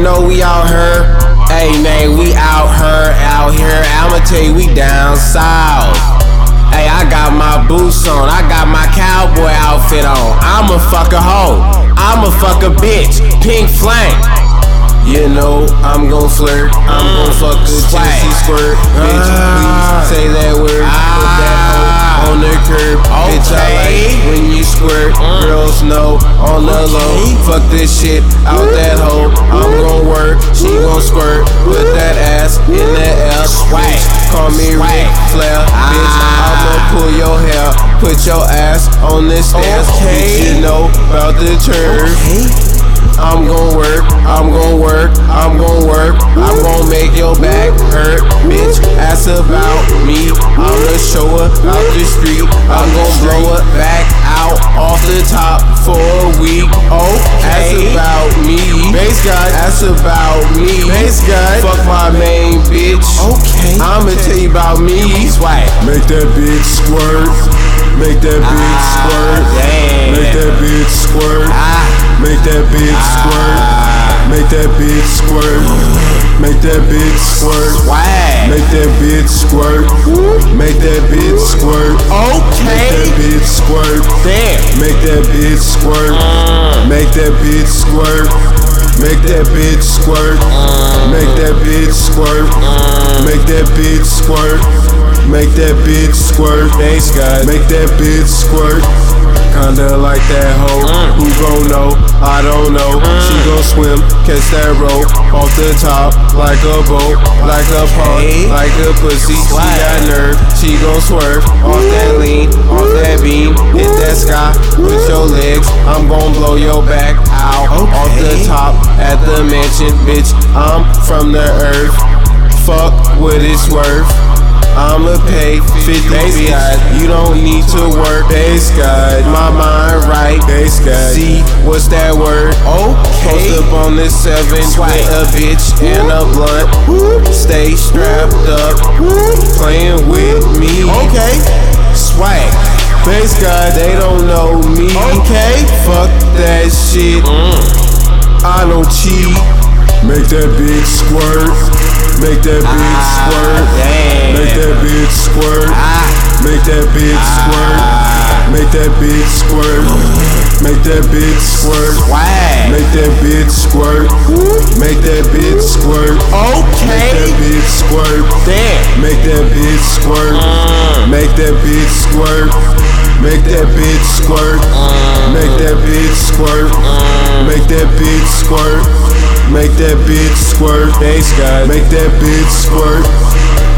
know we out here. Hey, man, we out here. I'ma tell you, we down south. Hey, I got my boots on, I got my cowboy outfit on. I'm a fuck a hoe, I'm a fuck a bitch, pink flame. You know I'm gon' flirt, I'm gon' fuck a Chelsea squirt. Bitch, please say that word, put that hoe on the curb. Bitch, I like when you squirt, girls know on the low. Fuck this shit out that hoe, I'm gon' work, she gon' squirt. Put that ass in that air, bitch, call me Ric Flair. Bitch, I'ma pull your hair, put your ass on the stairs. Bitch, you know about the turf. I'm gon' work, I'm gon' work, I'm gon' work, I'm gon' make your back hurt. Bitch, ask about me, I'ma show her out the street. I'm gon' blow her back out off the top for a week. Oh, ask about me, bass guy, ask about me, bass guy. Fuck my main bitch, okay. I'ma tell you about me, swag. Make that bitch squirt, make that bitch squirt, make that bitch squirt, make that bitch squirt, make that bitch squirt, make that bitch squirt, make that bitch squirt, make that bitch squirt, okay. Make that bitch squirt, damn. Make that bitch squirt, make that bitch squirt, make that bitch squirt, make that bitch squirt, make that bitch squirt, make that bitch squirt, bass guy, make that bitch squirt. Kinda like that hoe, who gon' know? I don't know. She gon' swim, catch that rope off the top like a boat, like a pond, like a pussy. She got nerve, she gon' swerve off that lean, off that beam, hit that sky with your legs. I'm gon' blow your back out off the top at the mansion, bitch. I'm from the earth. Fuck what it's worth. I'ma pay 50 bitch. You don't need to work. Bass guy, My mind right. bass guy. See, what's that word? Okay. Post up on this 7 with a bitch and a blunt. Stay strapped up, playing with me. Okay. Swag. Bass guy, They don't know me. Okay. fuck that shit. I don't cheat. Make that bitch squirt, make that bitch squirt, make that bitch squirt, make that bitch squirt, make that bitch squirt, make that bitch squirt, make that bitch squirt, make that bitch squirt, make that bitch squirt, Damn. make that bitch squirt, make that bitch squirt, make that bitch squirt, make that bitch squirt, make that bitch squirt, make that bitch squirt, bass guy, make that bitch squirt.